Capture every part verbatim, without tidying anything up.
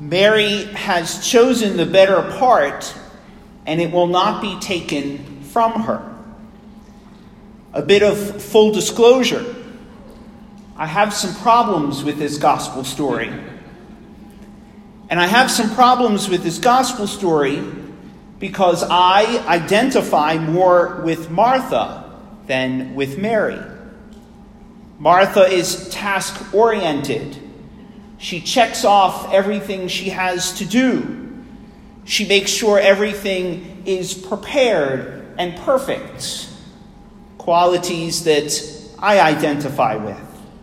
Mary has chosen the better part, and it will not be taken from her. A bit of full disclosure. I have some problems with this gospel story. And I have some problems with this gospel story because I identify more with Martha than with Mary. Martha is task-oriented. She checks off everything she has to do. She makes sure everything is prepared and perfect. Qualities that I identify with.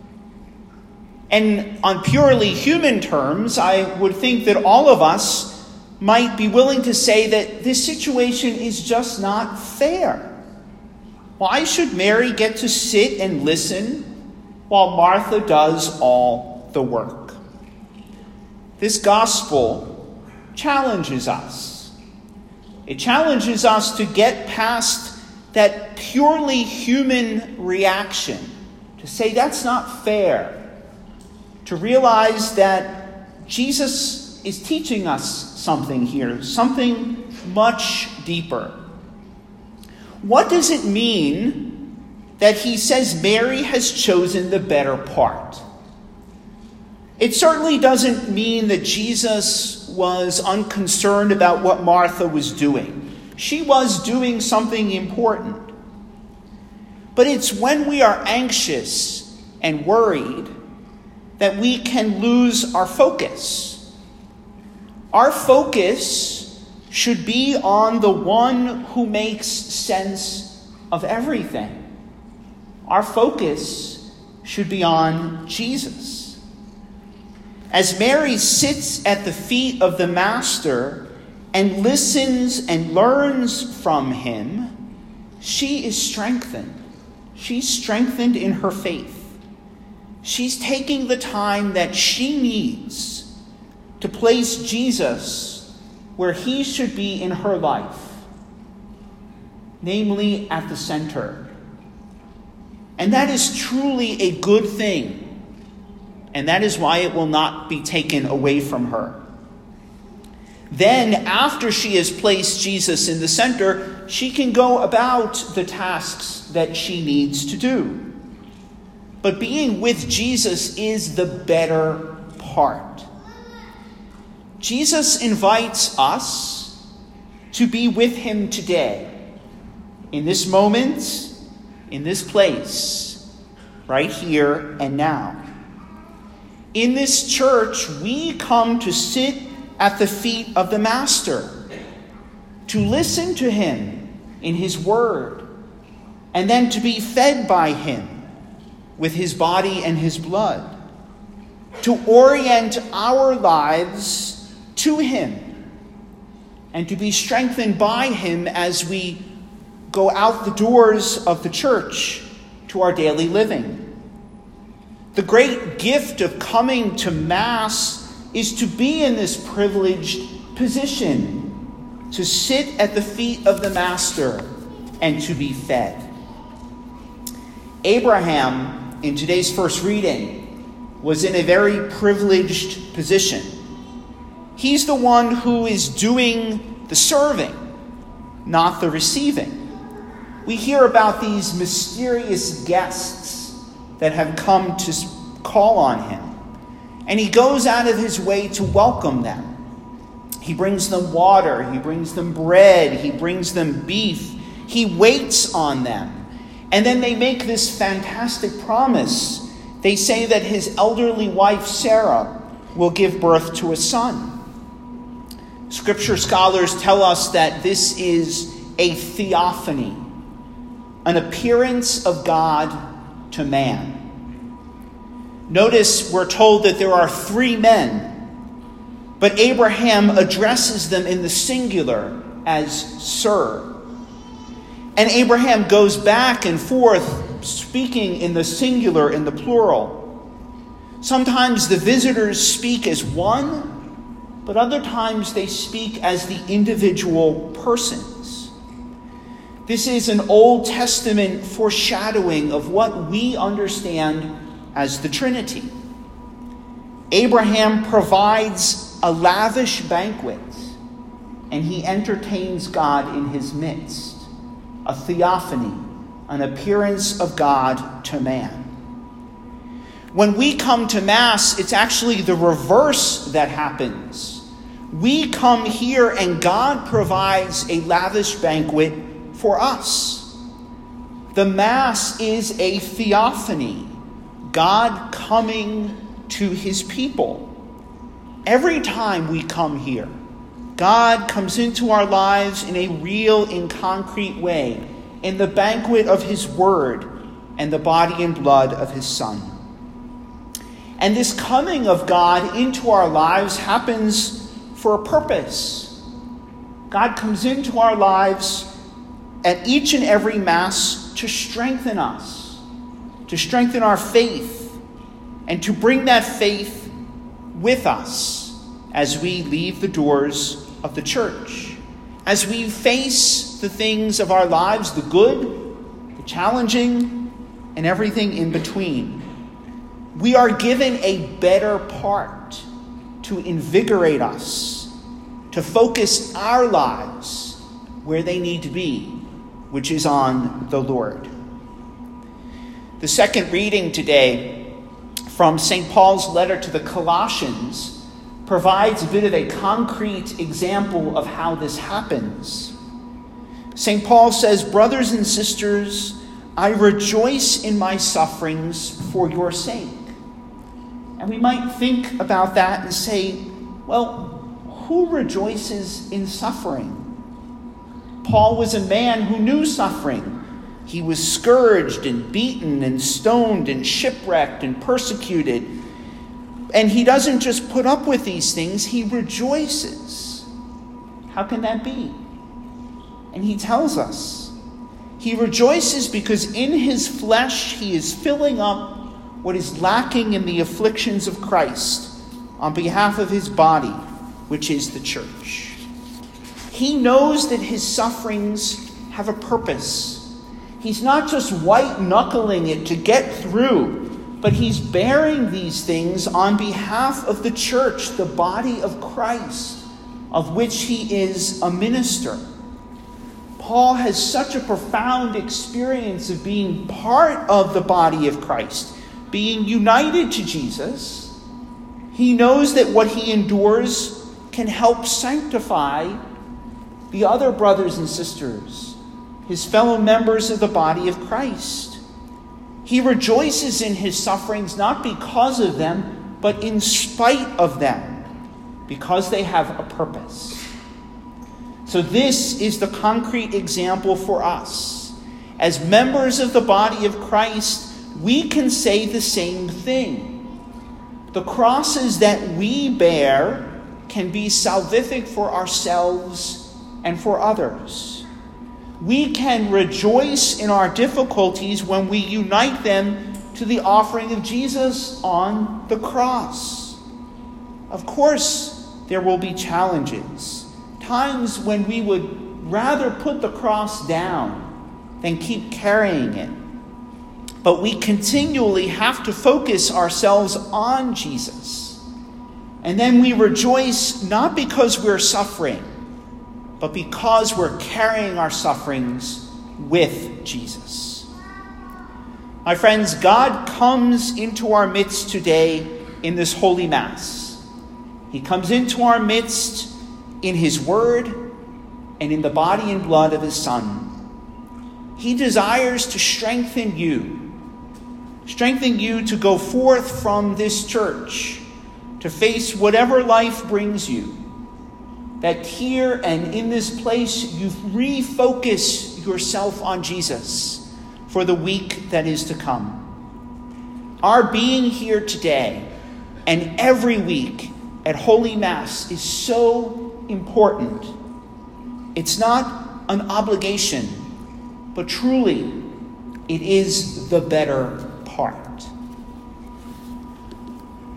And on purely human terms, I would think that all of us might be willing to say that this situation is just not fair. Why should Mary get to sit and listen while Martha does all the work? This gospel challenges us. It challenges us to get past that purely human reaction, to say that's not fair. To realize that Jesus is teaching us something here, something much deeper. What does it mean that he says Mary has chosen the better part? It certainly doesn't mean that Jesus was unconcerned about what Martha was doing. She was doing something important. But it's when we are anxious and worried that we can lose our focus. Our focus should be on the one who makes sense of everything. Our focus should be on Jesus. As Mary sits at the feet of the Master and listens and learns from him, she is strengthened. She's strengthened in her faith. She's taking the time that she needs to place Jesus where he should be in her life, namely at the center. And that is truly a good thing. And that is why it will not be taken away from her. Then, after she has placed Jesus in the center, she can go about the tasks that she needs to do. But being with Jesus is the better part. Jesus invites us to be with him today, in this moment, in this place, right here and now. In this church, we come to sit at the feet of the Master, to listen to him in his word, and then to be fed by him with his body and his blood, to orient our lives to him, and to be strengthened by him as we go out the doors of the church to our daily living. The great gift of coming to Mass is to be in this privileged position, to sit at the feet of the Master and to be fed. Abraham, in today's first reading, was in a very privileged position. He's the one who is doing the serving, not the receiving. We hear about these mysterious guests that have come to call on him, and he goes out of his way to welcome them. He brings them water, he brings them bread, he brings them beef. He waits on them. And then they make this fantastic promise. They say that his elderly wife, Sarah, will give birth to a son. Scripture scholars tell us that this is a theophany, an appearance of God to man. Notice we're told that there are three men, but Abraham addresses them in the singular as Sir. And Abraham goes back and forth speaking in the singular and the plural. Sometimes the visitors speak as one, but other times they speak as the individual persons. This is an Old Testament foreshadowing of what we understand as the Trinity. Abraham provides a lavish banquet, and he entertains God in his midst, a theophany, an appearance of God to man. When we come to Mass, it's actually the reverse that happens. We come here and God provides a lavish banquet for us. The Mass is a theophany, God coming to his people. Every time we come here, God comes into our lives in a real and concrete way, in the banquet of his word and the body and blood of his Son. And this coming of God into our lives happens for a purpose. God comes into our lives at each and every Mass to strengthen us, to strengthen our faith, and to bring that faith with us as we leave the doors of the church, as we face the things of our lives, the good, the challenging, and everything in between. We are given a better part to invigorate us, to focus our lives where they need to be, which is on the Lord. The second reading today from Saint Paul's letter to the Colossians provides a bit of a concrete example of how this happens. Saint Paul says, "Brothers and sisters, I rejoice in my sufferings for your sake." And we might think about that and say, well, who rejoices in suffering? Paul was a man who knew suffering. He was scourged and beaten and stoned and shipwrecked and persecuted. And he doesn't just put up with these things, he rejoices. How can that be? And he tells us. He rejoices because in his flesh he is filling up what is lacking in the afflictions of Christ on behalf of his body, which is the church. He knows that his sufferings have a purpose. He's not just white-knuckling it to get through, but he's bearing these things on behalf of the church, the body of Christ, of which he is a minister. Paul has such a profound experience of being part of the body of Christ, being united to Jesus. He knows that what he endures can help sanctify the other brothers and sisters, his fellow members of the body of Christ. He rejoices in his sufferings not because of them, but in spite of them, because they have a purpose. So this is the concrete example for us. As members of the body of Christ, we can say the same thing. The crosses that we bear can be salvific for ourselves and for others. We can rejoice in our difficulties when we unite them to the offering of Jesus on the cross. Of course, there will be challenges, times when we would rather put the cross down than keep carrying it. But we continually have to focus ourselves on Jesus. And then we rejoice not because we're suffering, but because we're carrying our sufferings with Jesus. My friends, God comes into our midst today in this Holy Mass. He comes into our midst in his word and in the body and blood of his Son. He desires to strengthen you. Strengthen you to go forth from this church, to face whatever life brings you. That here and in this place you refocus yourself on Jesus for the week that is to come. Our being here today and every week at Holy Mass is so important. It's not an obligation, but truly it is the better part.